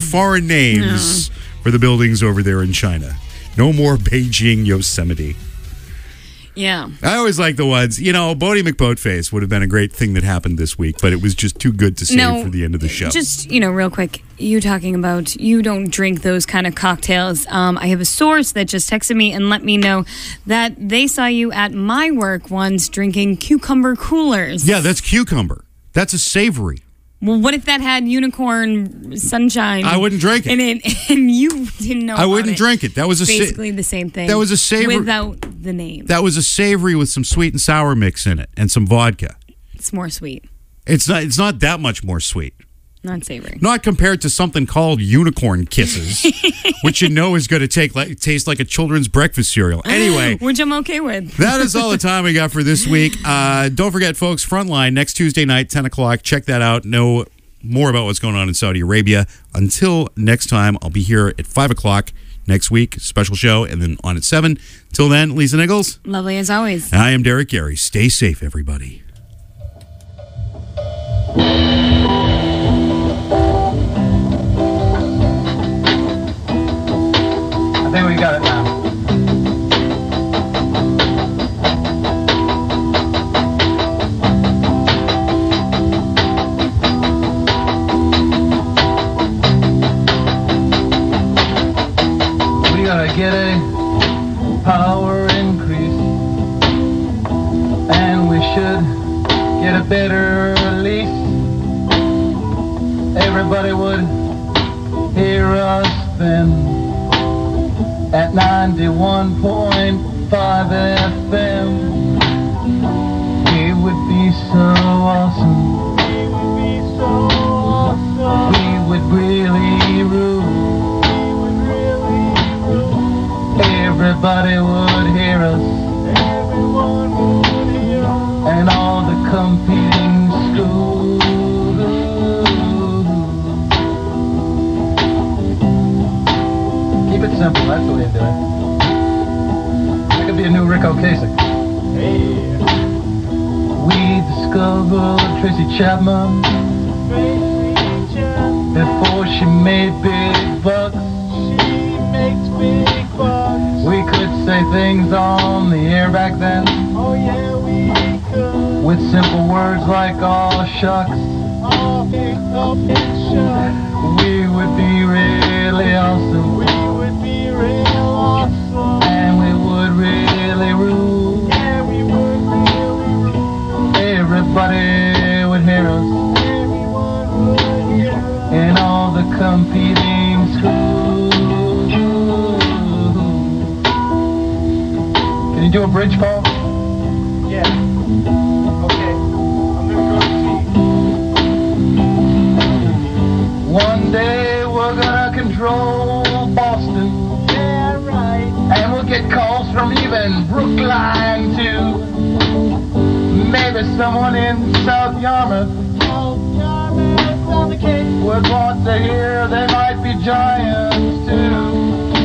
foreign names for the buildings over there in China. No more Beijing Yosemite. Yeah. I always like the ones, Bodie McBoatface would have been a great thing that happened this week, but it was just too good to save for the end of the show. Just, real quick, you talking about you don't drink those kind of cocktails. I have a source that just texted me and let me know that they saw you at my work once drinking cucumber coolers. Yeah, that's cucumber. That's a savory. Well, what if that had unicorn sunshine? I wouldn't drink it. And you didn't know I wouldn't drink it. That was basically the same thing. That was a savory without the name. That was a savory with some sweet and sour mix in it and some vodka. It's more sweet. It's not that much more sweet. Not savory. Not compared to something called Unicorn Kisses, which is going to taste like a children's breakfast cereal. Anyway. Which I'm okay with. That is all the time we got for this week. Don't forget, folks, Frontline, next Tuesday night, 10 o'clock. Check that out. Know more about what's going on in Saudi Arabia. Until next time, I'll be here at 5 o'clock next week. Special show, and then on at 7. Till then, Lisa Nichols. Lovely as always. I am Derek Gary. Stay safe, everybody. I think we got it now. We gotta get a power increase, and we should get a better lease. Everybody would hear us then. At 91.5 FM, it would be so awesome. We would really rule. Everybody would hear us. And all the competing schools. Keep it simple, that's the way to do it. That could be a new Rick Ocasek. Hey. We discovered Tracy Chapman before she made big bucks. She makes big bucks. We could say things on the air back then. Oh yeah, we could. With simple words like "aw shucks." Oh, shucks. We would be really awesome. And we would really rule. Yeah, we would really rule. Everybody would hear us. Everyone would hear us. In all the competing schools. Can you do a bridge, Paul? Yeah. Okay. I'm gonna go see. One day we're gonna control Boston. And we'll get calls from even Brookline, too. Maybe someone in South Yarmouth would want to hear they might be giants, too.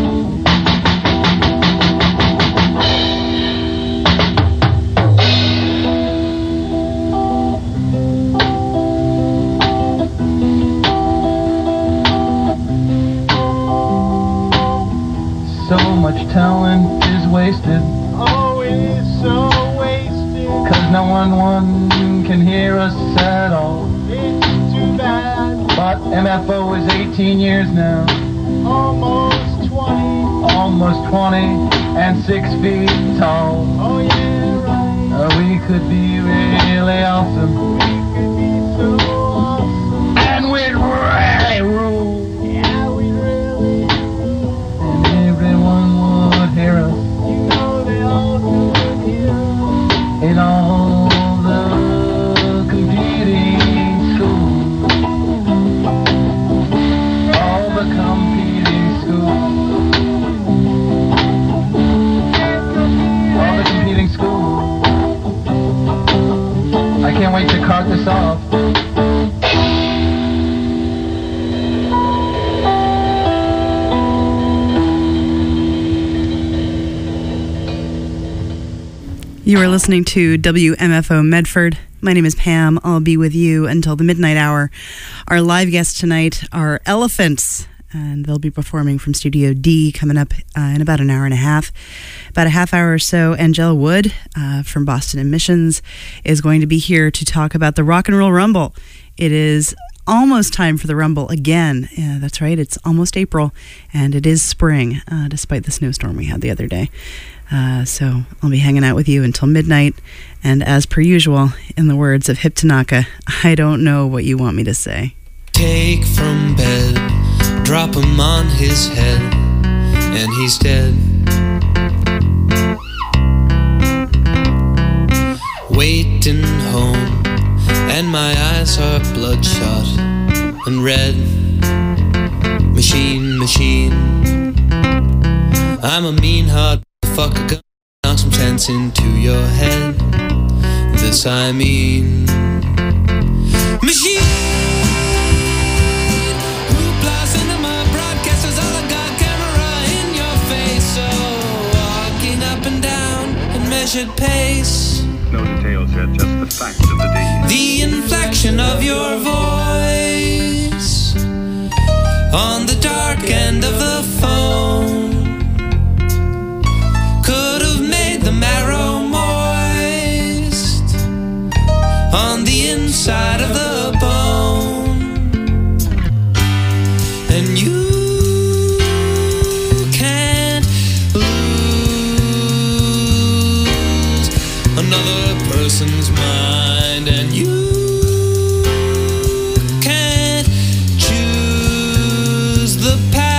So much talent is wasted. Oh, it is so wasted. 'Cause no one can hear us at all. It's too bad. But MFO is 18 years now. Almost 20. Almost 20 and 6 feet tall. Oh yeah, right. We could be really awesome. We could be so awesome. And we'd really rule. Yeah, we'd really rule. And everyone would hear us. You know they all could hear us. In all the competing schools. All the competing schools. All the competing schools. I can't wait to cart this off. You are listening to WMFO Medford. My name is Pam. I'll be with you until the midnight hour. Our live guests tonight are Elephants, and they'll be performing from Studio D coming up in about an hour and a half. About a half hour or so, Angela Wood from Boston Emissions is going to be here to talk about the Rock and Roll Rumble. It is almost time for the Rumble again. Yeah, that's right. It's almost April, and it is spring, despite the snowstorm we had the other day. So I'll be hanging out with you until midnight. And as per usual, in the words of Hip Tanaka, I don't know what you want me to say. Take from bed, drop him on his head, and he's dead. Waiting home, and my eyes are bloodshot and red. Machine, machine. I'm a mean hard fucker, gonna knock some sense into your head. This I mean. Machine. Who blasts into my broadcasters? All I got, camera in your face. So walking up and down in measured pace. No details yet, just the fact of the deed. The inflection of your voice on the dark end of the phone could have made the marrow moist on the inside of the bone. And you can't lose another person's mind, and you can't choose the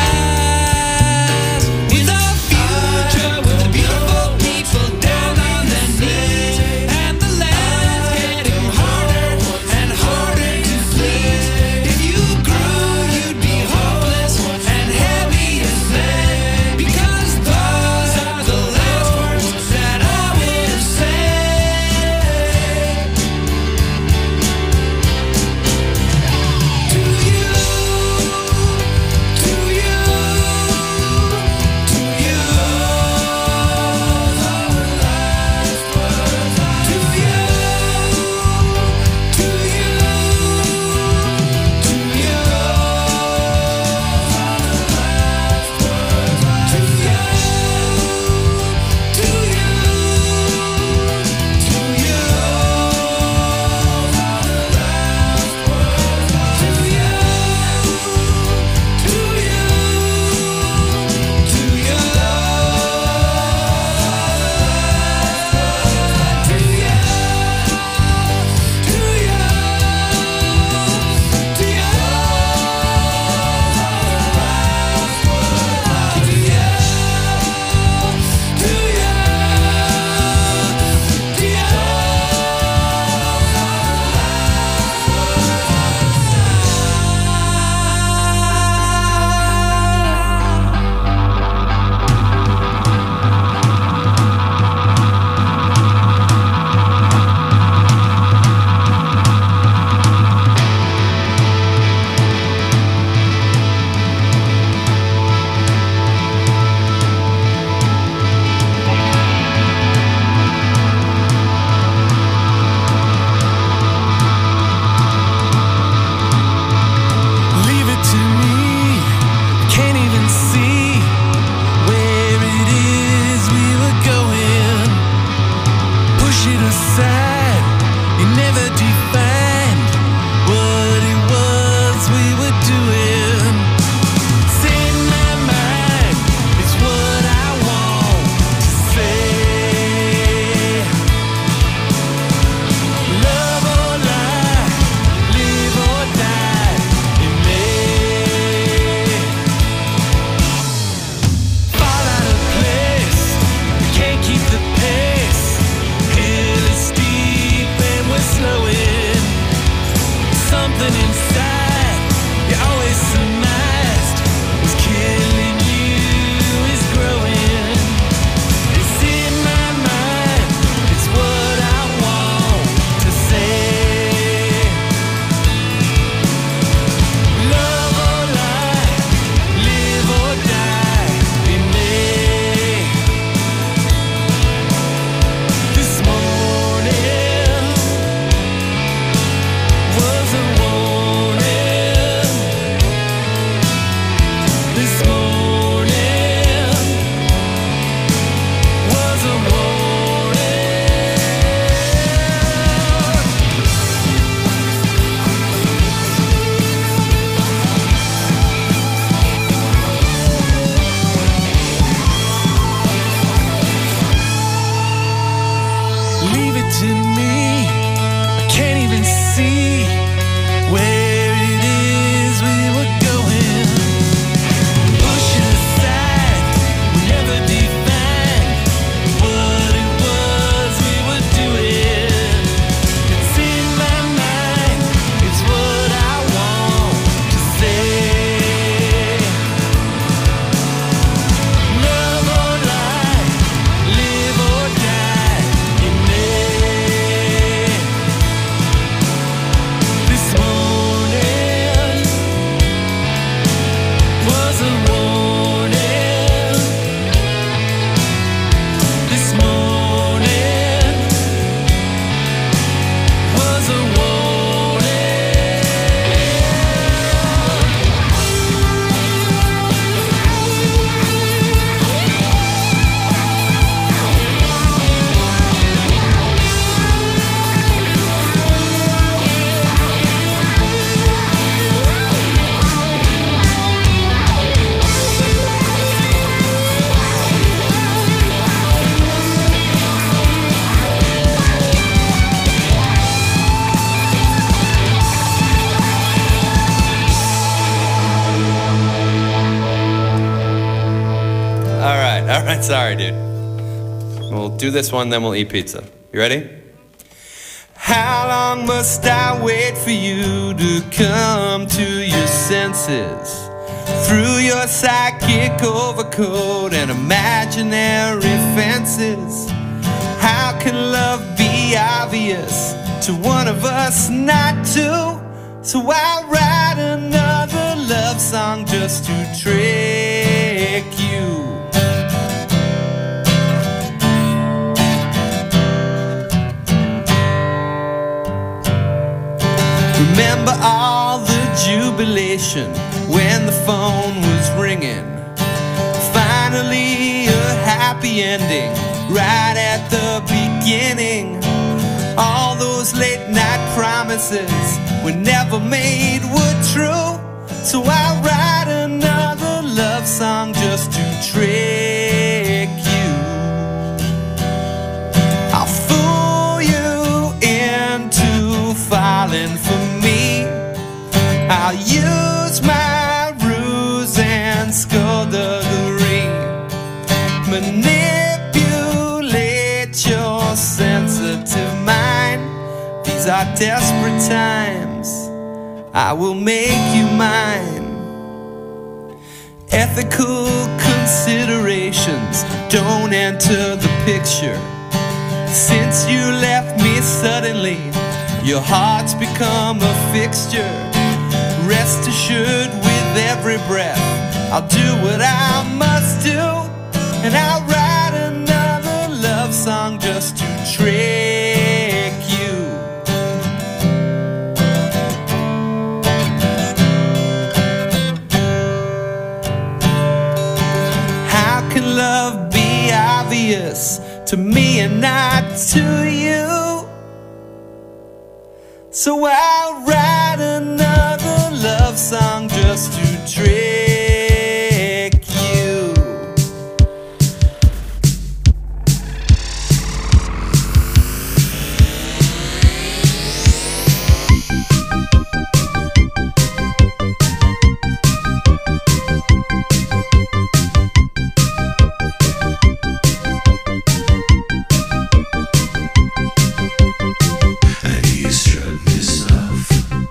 past with a future, with the beautiful people down on their knees, and the land's getting harder and harder to please. If you grew, you'd be hopeless and heavy as lead, because those are the last words that I would have said to you, to you. Alright, sorry, dude. We'll do this one, then we'll eat pizza. You ready? How long must I wait for you to come to your senses? Through your psychic overcoat and imaginary fences. How can love be obvious to one of us not to? So I'll write another love song just to trick you. Remember all the jubilation when the phone was ringing. Finally a happy ending right at the beginning. All those late night promises we never made were true. So I'll write another love song just to trick you. I'll fool you into falling for me. I'll use my ruse and skullduggery, manipulate your sensitive mind. These are desperate times, I will make you mine. Ethical considerations don't enter the picture. Since you left me suddenly, your heart's become a fixture. Rest assured with every breath, I'll do what I must do. And I'll write another love song just to trick you. How can love be obvious to me and not to you? So I'll write another love song just to trick you. And he's shut himself.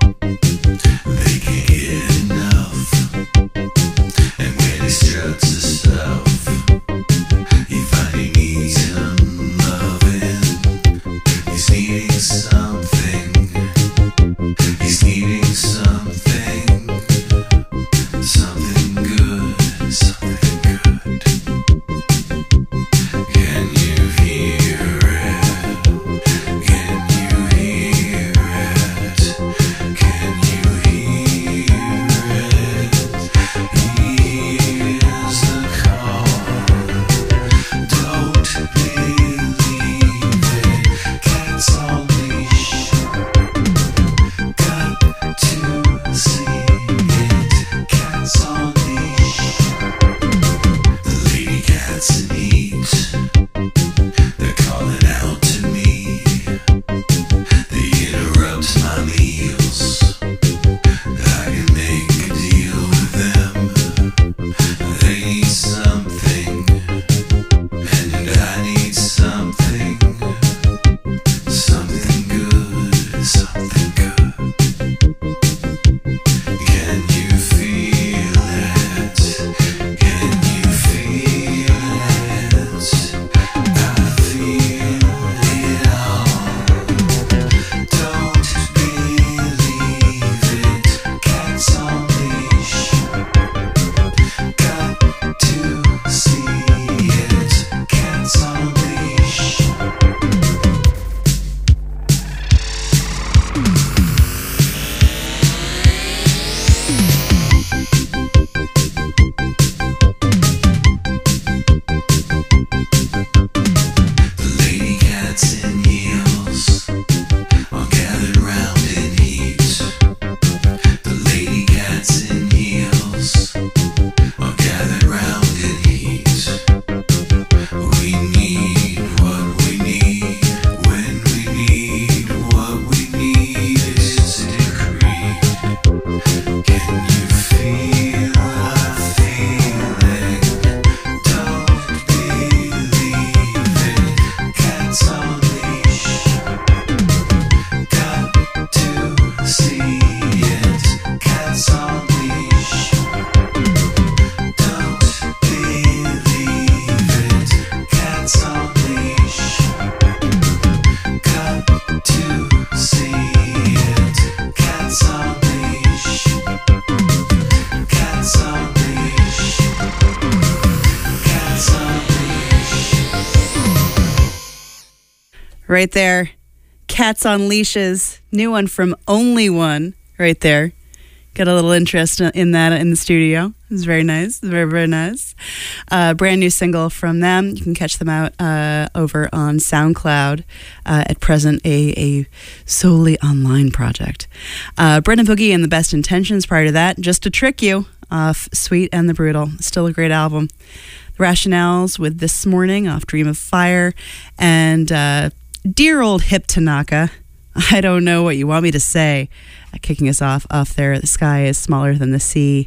Right there. Cats on Leashes. New one from Only One. Right there. Got a little interest in that in the studio. It's very nice. Very, very nice. Brand new single from them. You can catch them out over on SoundCloud. At present, a solely online project. Brendan Boogie and the Best Intentions prior to that. Just to Trick You off Sweet and the Brutal. Still a great album. The Rationales with This Morning off Dream of Fire. And dear old Hip Tanaka. I don't know what you want me to say. Kicking us off there, The Sky is Smaller Than the Sea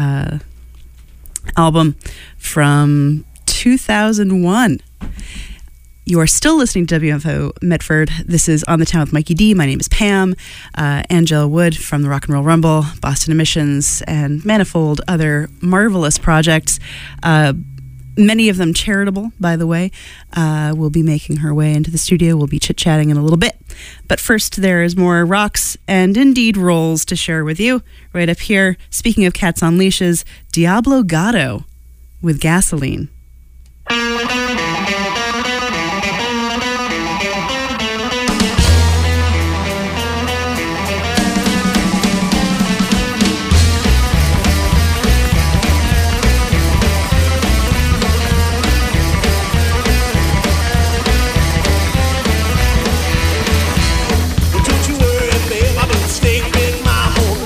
album from 2001. You are still listening to WFO Medford. This is On the Town with Mikey D. My name is Pam. Angela Wood from the Rock and Roll Rumble, Boston Emissions, and manifold other marvelous projects. Many of them charitable, by the way, will be making her way into the studio. We'll be chit-chatting in a little bit. But first, there is more rocks and indeed rolls to share with you. Right up here, speaking of Cats on Leashes, Diablo Gatto with Gasoline.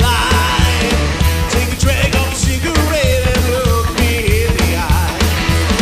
Take a drag of a cigarette and look me in the eye.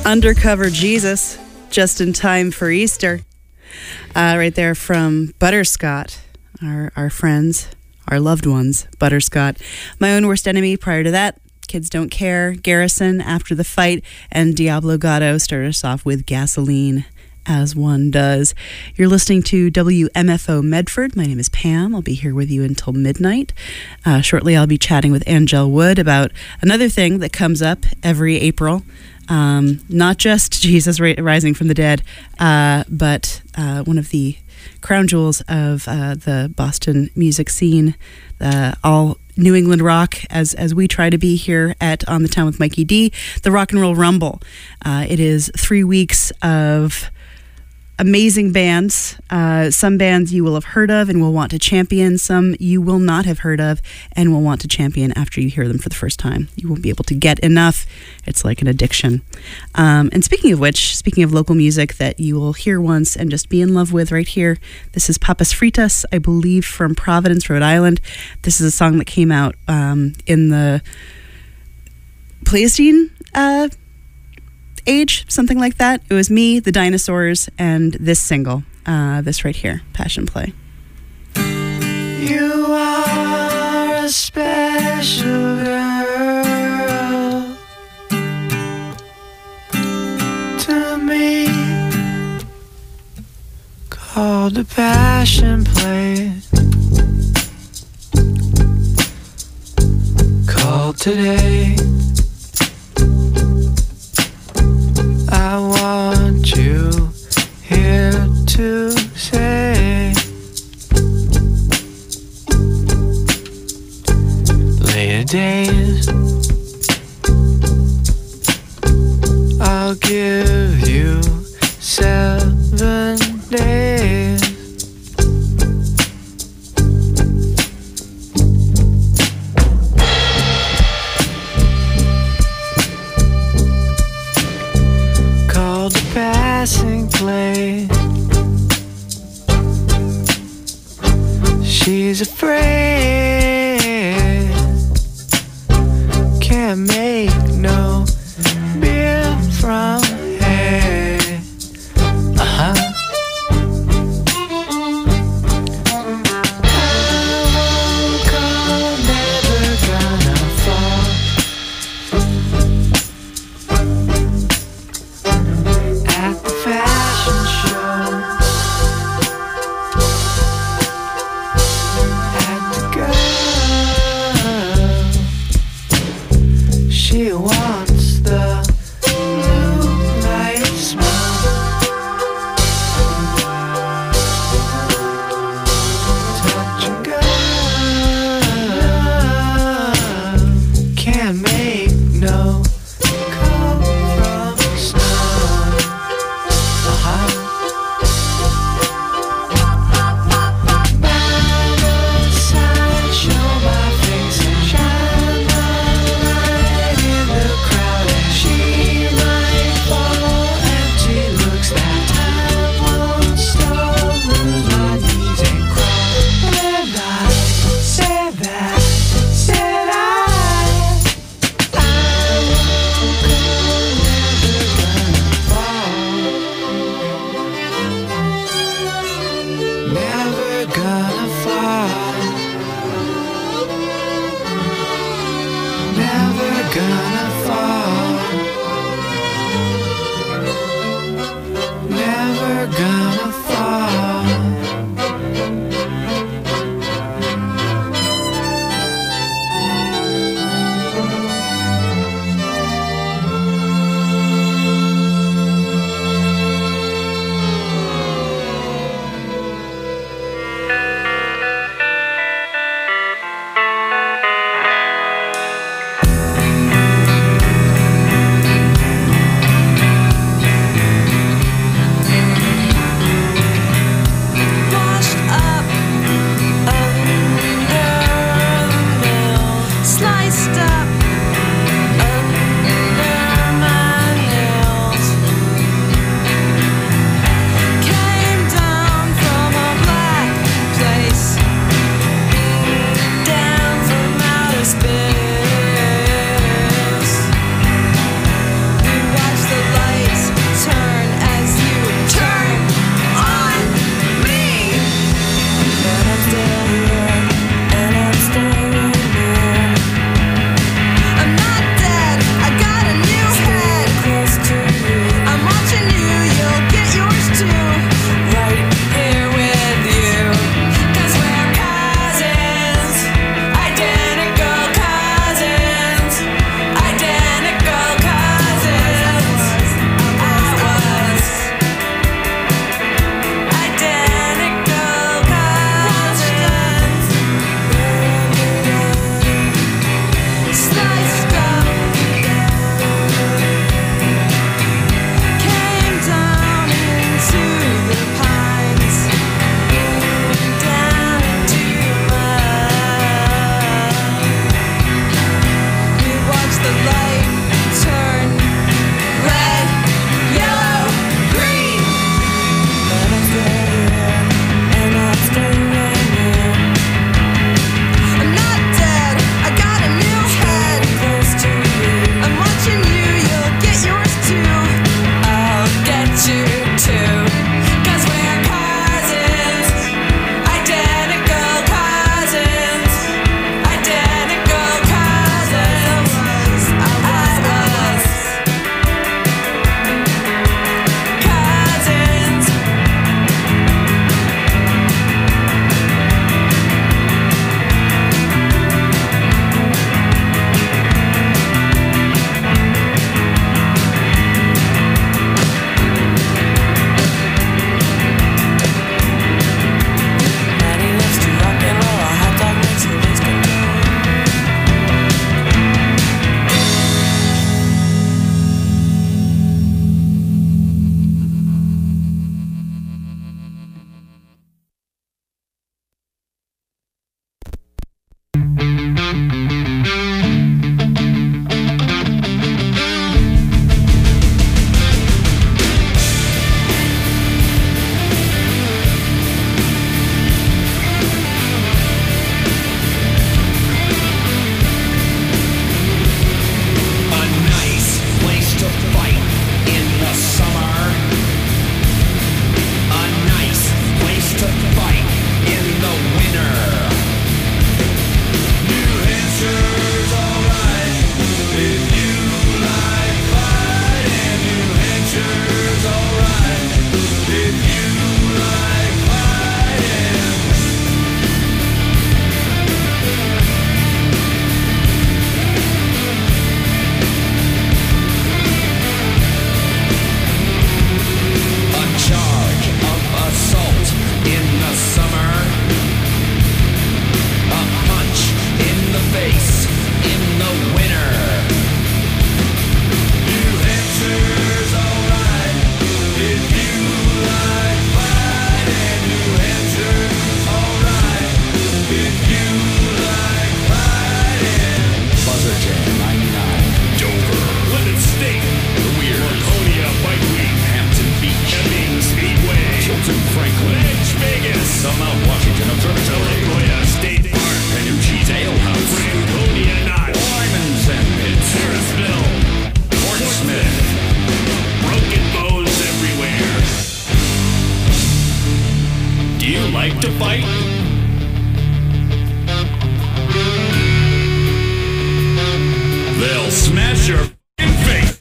Undercover Jesus, just in time for Easter. Right there from Butterscott, our friends, our loved ones, Butterscott. My Own Worst Enemy prior to that, Kids Don't Care, Garrison, After the Fight, and Diablo Gatto started us off with Gasoline, as one does. You're listening to WMFO Medford. My name is Pam. I'll be here with you until midnight. Shortly, I'll be chatting with Angel Wood about another thing that comes up every April. Not just Jesus rising from the dead, but one of the crown jewels of the Boston music scene, all New England rock, as we try to be here at On the Town with Mikey D, the Rock and Roll Rumble. It is 3 weeks of amazing bands. Some bands you will have heard of and will want to champion. Some you will not have heard of and will want to champion after you hear them for the first time. You won't be able to get enough. It's like an addiction. And speaking of which, speaking of local music that you will hear once and just be in love with right here, this is Papas Fritas, I believe from Providence, Rhode Island. This is a song that came out in the Pleistocene age, something like that. It was me, the Dinosaurs, and this single, this right here, Passion Play. You are a special girl to me, called a passion play, called today. I want you here to say, later days, I'll give you 7 days. Called a passing play. She's afraid, can't make no beer from hay. She Cross your f***ing face.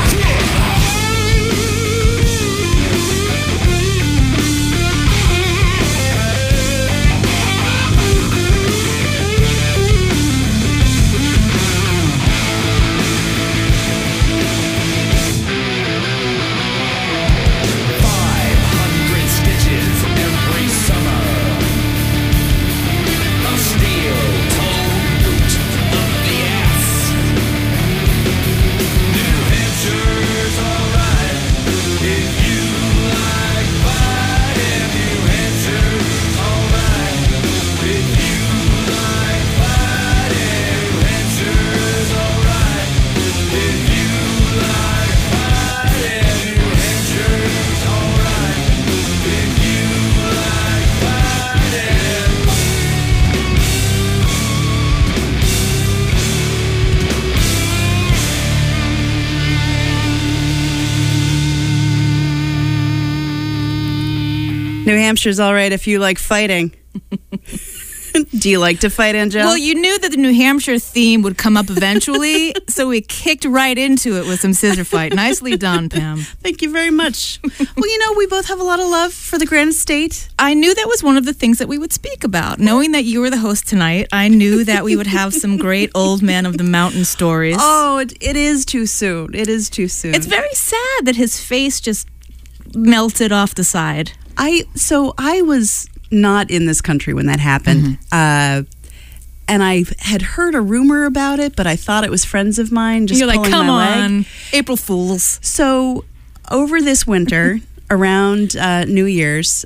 New Hampshire's all right if you like fighting. Do you like to fight, Angel? Well, you knew that the New Hampshire theme would come up eventually, so we kicked right into it with some scissor fight. Nicely done, Pam. Thank you very much. Well, you know, we both have a lot of love for the Grand Estate. I knew that was one of the things that we would speak about. Knowing that you were the host tonight, I knew that we would have some great old man of the mountain stories. Oh, it is too soon. It is too soon. It's very sad that his face just melted off the side. I was not in this country when that happened. And I had heard a rumor about it, but I thought it was friends of mine just You're like, pulling come my on, leg. April Fools. So over this winter, around New Year's,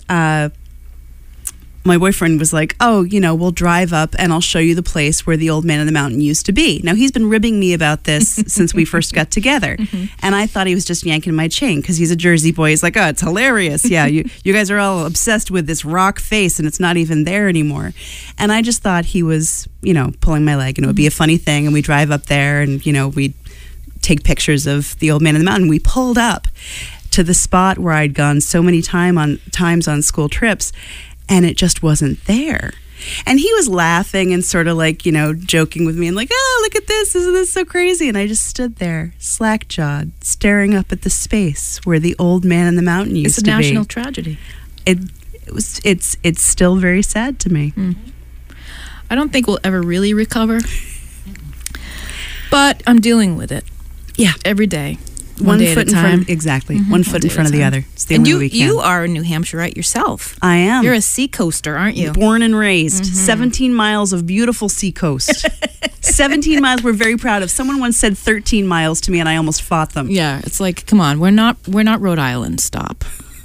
my boyfriend was like, oh, you know, we'll drive up and I'll show you the place where the old man of the mountain used to be. Now, he's been ribbing me about this since we first got together. And I thought he was just yanking my chain because he's a Jersey boy. He's like, oh, it's hilarious. Yeah, you guys are all obsessed with this rock face and it's not even there anymore. And I just thought he was, you know, pulling my leg and it would be a funny thing. And we drive up there and, you know, we'd take pictures of the old man of the mountain. We pulled up to the spot where I'd gone so many times on school trips, and it just wasn't there. And he was laughing and sort of like, you know, joking with me and like, oh, look at this. Isn't this so crazy? And I just stood there, slack-jawed, staring up at the space where the old man in the mountain used to be. It's a national tragedy. It's still very sad to me. I don't think we'll ever really recover, but I'm dealing with it. Yeah. Every day. One day foot at a in time. front, exactly. One foot in day front at of a the time. other. It's the And only way we can. you are a New Hampshireite yourself. I am. You're a seacoaster, aren't you? Born and raised. 17 miles of beautiful seacoast. 17 miles we're very proud of. Someone once said 13 miles to me and I almost fought them. Yeah, it's like, come on, we're not Rhode Island. Stop.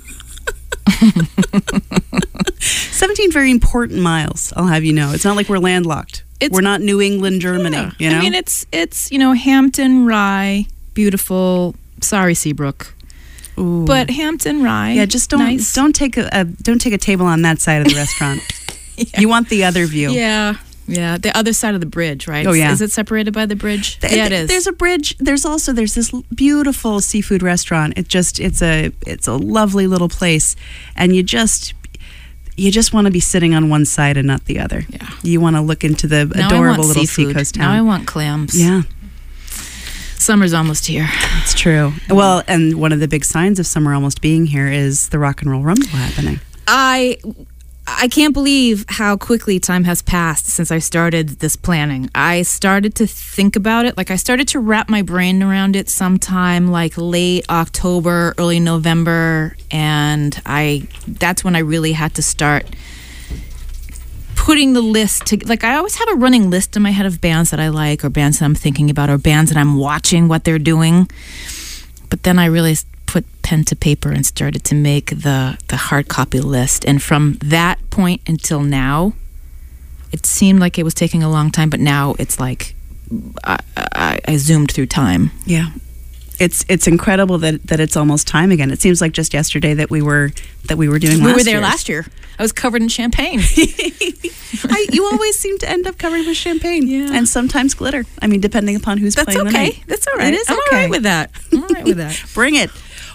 17 very important miles, I'll have you know. It's not like we're landlocked. We're not New England, Germany, Yeah. you know? I mean, it's you know, Hampton, Rye, beautiful. Sorry, Seabrook. Ooh. But Hampton, Rye. Yeah, just don't take a table on that side of the restaurant. You want the other view. Yeah, the other side of the bridge, right? Oh, yeah. Is it separated by the bridge? Yeah, it is. There's a bridge. There's this beautiful seafood restaurant. It's a lovely little place, and you just want to be sitting on one side and not the other. Yeah. You want to look into the Now adorable I want little seafood. seacoast Now I town. want clams. Yeah, Summer's almost here. it's true. Well, and one of the big signs of summer almost being here is the Rock and Roll Rumble happening. I can't believe how quickly time has passed since I started this planning. I started to think about it. Like, I started to wrap my brain around it sometime like late October, early November, and that's when I really had to start putting the list to, like, I always have a running list in my head of bands that I like, or bands that I'm thinking about, or bands that I'm watching what they're doing. But then I really put pen to paper and started to make the hard copy list. And from that point until now, it seemed like it was taking a long time, but now it's like I zoomed through time. Yeah. It's incredible that it's almost time again. It seems like just yesterday that we were doing We last were there year's. last year. I was covered in champagne. You always seem to end up covered with champagne. Yeah. And sometimes glitter. I mean, depending upon who's That's playing the okay. night. That's all right. It is I'm okay. all right with that. I'm all right with that. Bring it.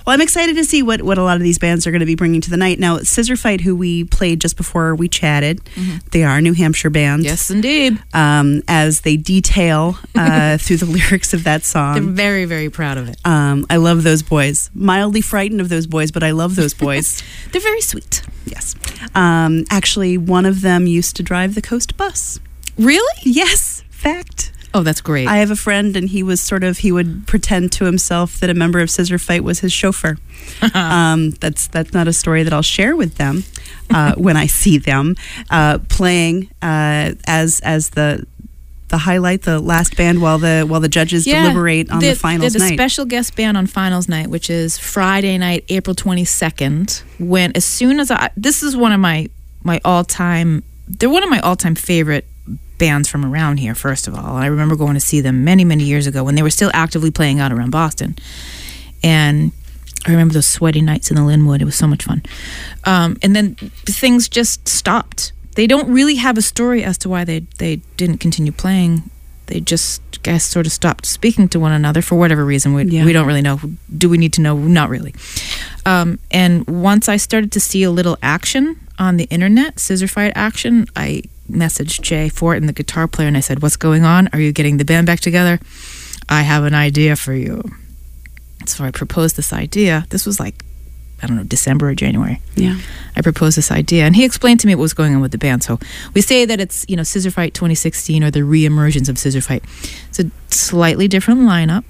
Well, I'm excited to see what a lot of these bands are going to be bringing to the night. Now, Scissor Fight, who we played just before we chatted, they are New Hampshire bands. Yes, indeed. As they detail through the lyrics of that They're song. very, very proud of it. I love those boys. Mildly frightened of those boys, but I love those boys. They're very sweet. Yes. Actually, one of them used to drive the Coast bus. Really? Yes. Fact. Oh, that's great. I have a friend, and he would pretend to himself that a member of Scissor Fight was his chauffeur. That's not a story that I'll share with them when I see them playing as the highlight, the last band while the judges deliberate on the finals the night. special guest band on finals night, which is Friday night, April 22nd. When as soon as this is one of my all-time. They're one of my all-time favorite bands from around here, first of all. I remember going to see them many, many years ago when they were still actively playing out around Boston. And I remember those sweaty nights in the Linwood. It was so much fun. And then things just stopped. They don't really have a story as to why they didn't continue playing. They just, guys, sort of stopped speaking to one another for whatever reason. We don't really know. Do we need to know? Not really. And once I started to see a little action on the internet, Scissor Fight action, I messaged Jay Fortin, the guitar player, and I said, "What's going on? Are you getting the band back together? I have an idea for you." So I proposed this idea. This was like, I don't know, December or January. Yeah. I proposed this idea, and he explained to me what was going on with the band. So we say that it's, Scissor Fight 2016 or the re-emergence of Scissor Fight. It's a slightly different lineup,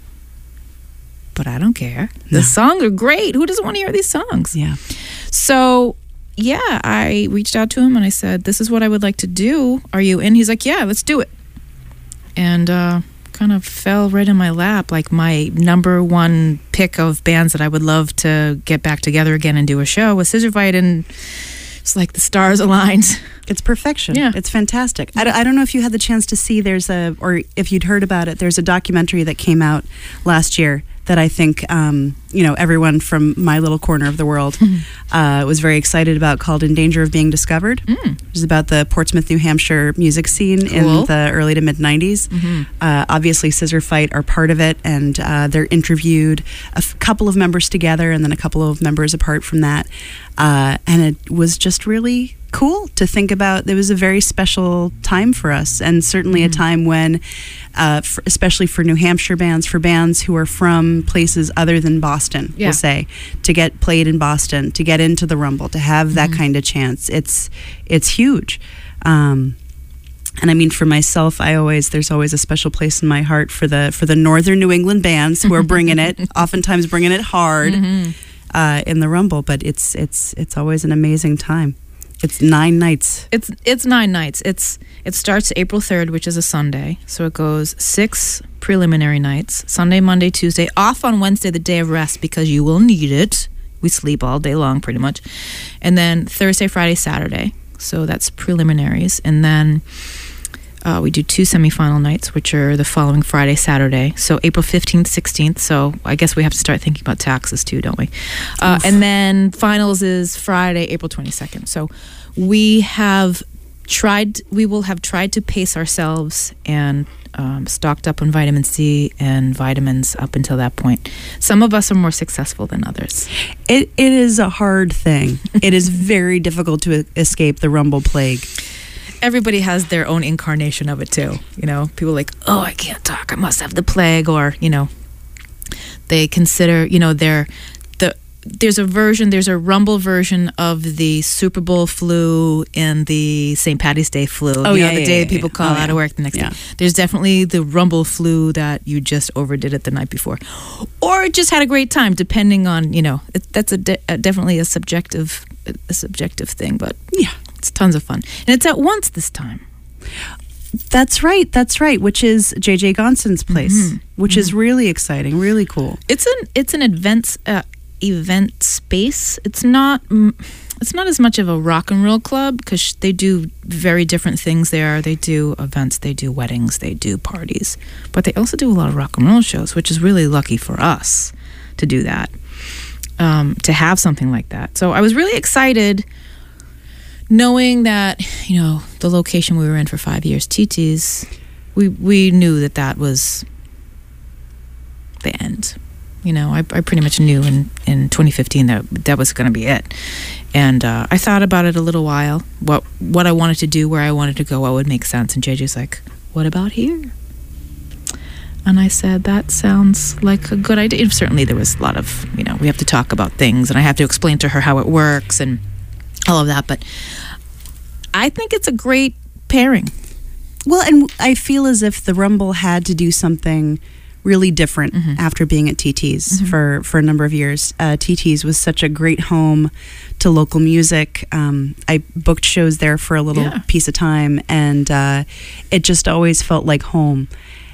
but I don't care. The songs are great. Who doesn't want to hear these songs? Yeah. So, yeah, I reached out to him and I said, "This is what I would like to do. Are you in?" He's like, "Yeah, let's do it." And kind of fell right in my lap, like my number one pick of bands that I would love to get back together again and do a show was Scissor Fight, and it's like the stars aligned. It's perfection. Yeah. It's fantastic. I don't know if you had the chance to see, or if you'd heard about it, there's a documentary that came out last year that I think, everyone from my little corner of the world was very excited about, called In Danger of Being Discovered. It's about the Portsmouth, New Hampshire music scene in the early to mid 90s. Obviously, Scissor Fight are part of it, and they're interviewed a couple of members together and then a couple of members apart from that. And it was just really cool to think about. It was a very special time for us, and certainly a time when, especially for New Hampshire bands, for bands who are from places other than Boston, we'll say, to get played in Boston, to get into the Rumble, to have that kind of chance, it's huge. And I mean, for myself, there's always a special place in my heart for the northern New England bands who are bringing it, oftentimes bringing it hard in the Rumble. But it's always an amazing time. It's 9 nights. It's 9 nights. It starts April 3rd, which is a Sunday. So it goes 6 preliminary nights: Sunday, Monday, Tuesday, off on Wednesday, the day of rest, because you will need it. We sleep all day long, pretty much. And then Thursday, Friday, Saturday. So that's preliminaries. And then we do 2 semifinal nights, which are the following Friday, Saturday. So April 15th, 16th. So I guess we have to start thinking about taxes too, don't we? And then finals is Friday, April 22nd. So we will have tried to pace ourselves and stocked up on vitamin C and vitamins up until that point. Some of us are more successful than others. It is a hard thing. It is very difficult to escape the Rumble plague. Everybody has their own incarnation of it too. People are like, "Oh, I can't talk. I must have the plague," or they consider there's a Rumble version of the Super Bowl flu and the St. Patty's Day flu. The day people call out of work the next day. There's definitely the Rumble flu that you just overdid it the night before, or just had a great time, depending on that's definitely a subjective thing, but yeah. It's tons of fun. And it's at Once this time. That's right. Which is JJ Gonson's place, which is really exciting, really cool. It's an event space. It's not as much of a rock and roll club, because they do very different things there. They do events, they do weddings, they do parties. But they also do a lot of rock and roll shows, which is really lucky for us to do that, to have something like that. So I was really excited, knowing that, the location we were in for 5 years, TT's, we knew that was the end. You know, I pretty much knew in 2015 that was going to be it. And I thought about it a little while, what I wanted to do, where I wanted to go, what would make sense. And JJ's like, what about here? And I said, that sounds like a good idea. And certainly there was a lot of, you know, we have to talk about things and I have to explain to her how it works and all of that. But I think it's a great pairing. Well, and I feel as if the Rumble had to do something really different after being at TT's for a number of years. TT's was such a great home to local music. I booked shows there for a little piece of time, and it just always felt like home.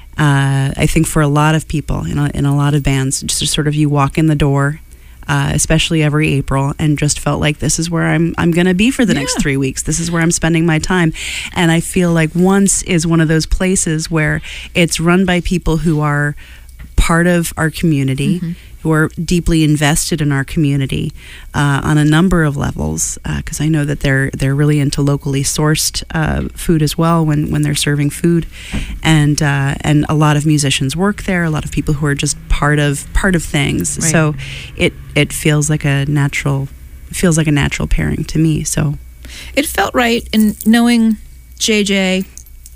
I think for a lot of people in a lot of bands, just sort of you walk in the door, especially every April, and just felt like this is where I'm going to be for the next 3 weeks. This is where I'm spending my time. And I feel like Once is one of those places where it's run by people who are part of our community, who are deeply invested in our community on a number of levels, because I know that they're really into locally sourced food as well when they're serving food, and a lot of musicians work there, a lot of people who are just part of things. Right. So it feels like a natural pairing to me. So It felt right, in knowing JJ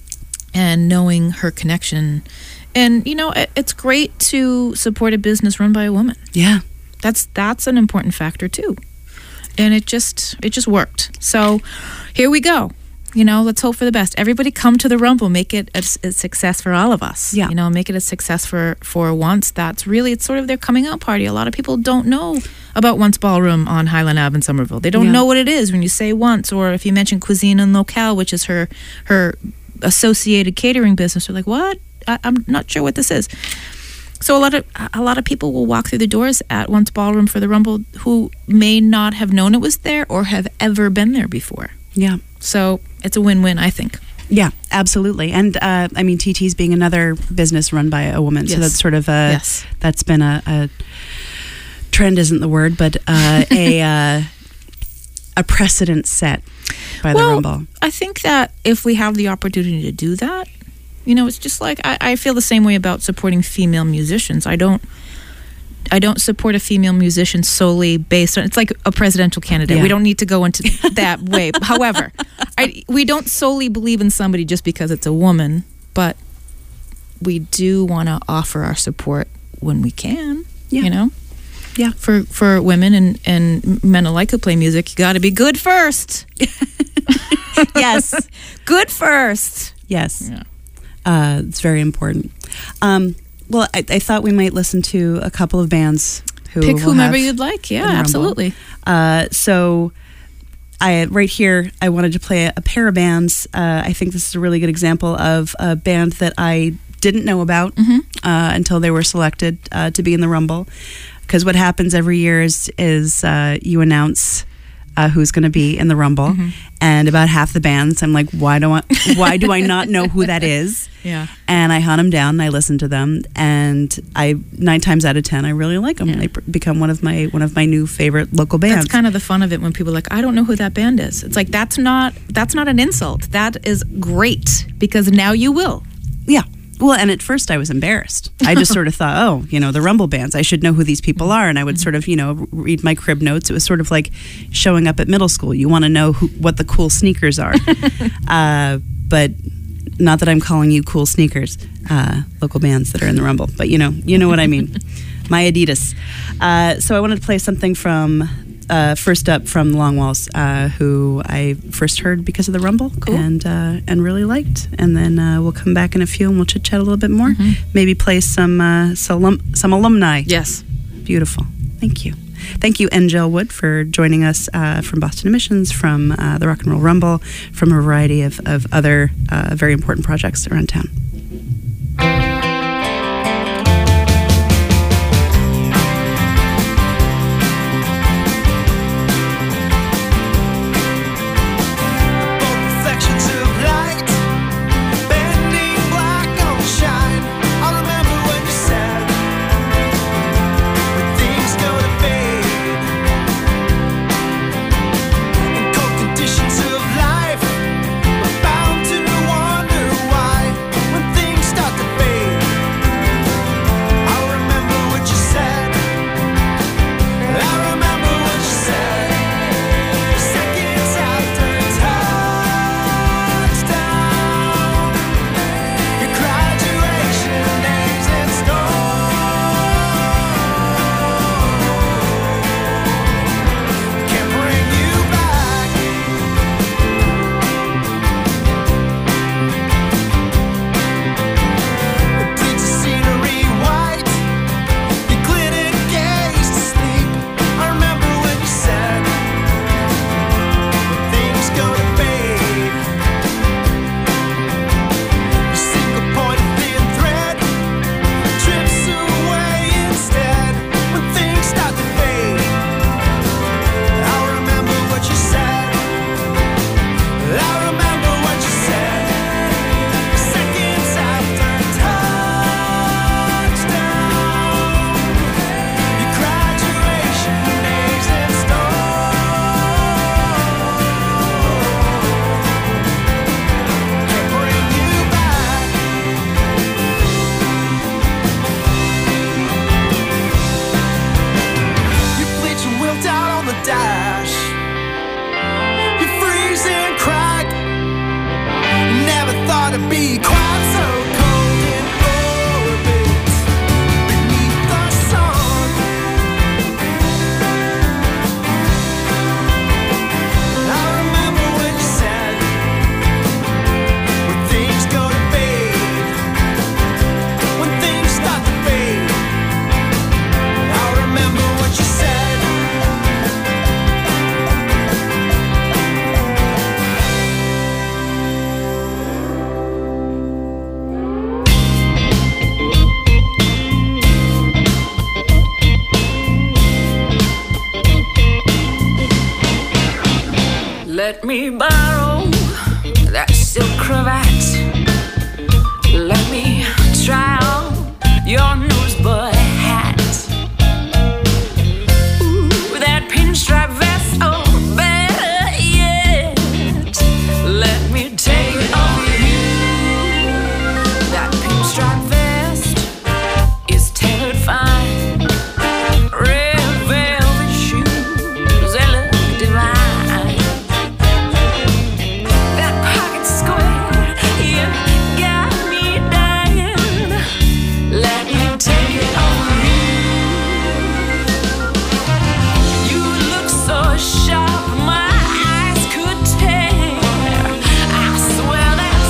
and knowing her connection. And, you know, it's great to support a business run by a woman. yeah. That's an important factor too. And it just worked. So here we go. You know, let's hope for the best. Everybody come to the Rumble. Make it a success for all of us. Yeah. You know, make it a success for Once. It's sort of their coming out party. A lot of people don't know about Once Ballroom on Highland Ave in Somerville. They don't know what it is when you say Once, or if you mention Cuisine and Locale, which is her associated catering business. They're like, what? I'm not sure what this is. So a lot of people will walk through the doors at Once Ballroom for the Rumble who may not have known it was there or have ever been there before. Yeah. So it's a win-win, I think. Yeah, absolutely. And I mean, TT's being another business run by a woman. So Yes. that's sort of Yes. that's been a trend isn't the word, but a precedent set by the Rumble. I think that if we have the opportunity to do that, you know, it's just like I feel the same way about supporting female musicians. I don't support a female musician solely based on, it's like a presidential candidate. Yeah. We don't need to go into that way. However, we don't solely believe in somebody just because it's a woman, but we do want to offer our support when we can. Yeah. You know. Yeah. For women and men alike who play music, you got to be good first. Yes. Good first. Yes. Yeah. It's very important. Well, I thought we might listen to a couple of bands who Pick will whomever have you'd like. Yeah, in the Rumble. absolutely. So right here, I wanted to play a pair of bands. I think this is a really good example of a band that I didn't know about until they were selected to be in the Rumble. Because what happens every year is you announce who's going to be in the Rumble, and about half the bands, I'm like, why do I not know who that is? Yeah. And I hunt them down, and I listen to them, and 9 times out of 10, I really like them. Yeah. They become one of my new favorite local bands. That's kind of the fun of it when people are like, I don't know who that band is. It's like, that's not an insult. That is great, because now you will. Yeah. Well, and at first I was embarrassed. I just sort of thought, oh, the Rumble bands, I should know who these people are. And I would sort of, read my crib notes. It was sort of like showing up at middle school. You want to know what the cool sneakers are. But not that I'm calling you cool sneakers, local bands that are in the Rumble. But you know what I mean. My Adidas. So I wanted to play something from... first up from Long Walls, who I first heard because of the Rumble. Cool. and really liked. And then we'll come back in a few and we'll chit chat a little bit more. Maybe play some alumni. Yes. Beautiful. Thank you. Thank you, Angel Wood, for joining us from Boston Emissions, from the Rock and Roll Rumble, from a variety of other very important projects around town. Conditions of life, we're bound to wonder why when to be quite so cold in orbit beneath the sun. I remember when you said, when things go to fade, when things start to fade. I remember what you said. Let me borrow that silk cravat.